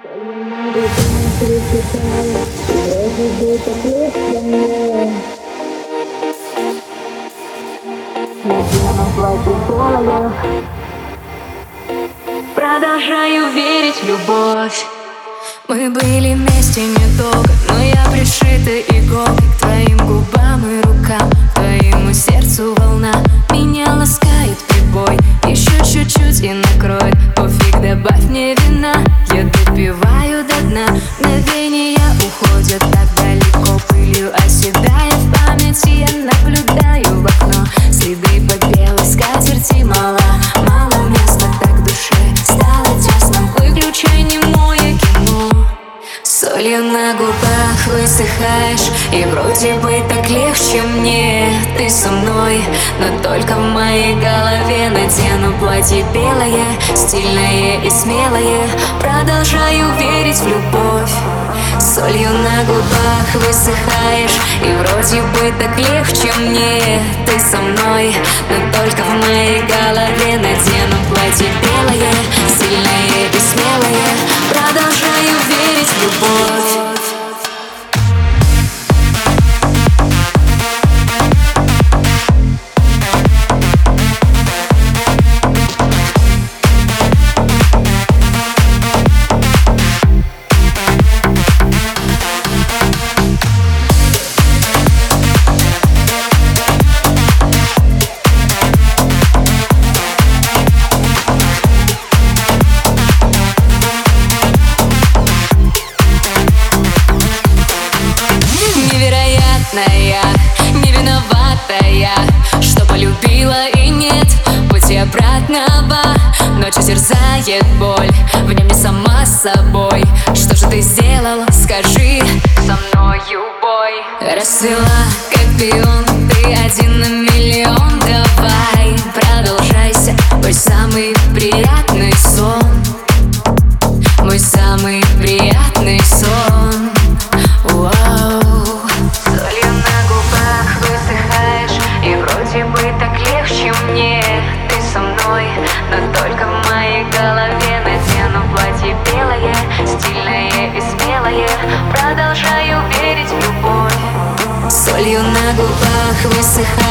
Продолжаю верить в любовь. Мы были вместе недолго, но я пришита иголкой к твоим губам и рукам, к твоему сердцу волна меня ласкает прибой. Еще чуть-чуть и накроет, пофиг, добавь мне вина. Я допиваю до дна, мгновения уходят так далеко, пылью оседая в памяти. Я наблюдаю в окно, следы по белой скатерти. Мало места так в душе, стало тесно, выключай немое кино. Солью на губах высыхаешь, и вроде бы так легче мне. Ты со мной, но только в моей голове. Надену платье белое, стильное и смелое. Продолжаю верить в любовь. Солью на губах высыхаешь, и вроде бы так легче мне. Ты со мной, но только в моей голове. Надену платье белое, стильное и смелое. Продолжаю верить в любовь. Не виноватая, что полюбила и нет пути обратного. Ночью терзает боль, в нем не сама собой. Что же ты сделал, скажи, со мною бой. Расцвела, как пион, ты один на миллион. Давай, продолжайся, мой самый приятный сон. Мой самый приятный сон. Вау. Так легче мне, ты со мной, но только в моей голове. Надену платье белое, стильное и смелое. Продолжаю верить в любовь. Солью на губах высыхает.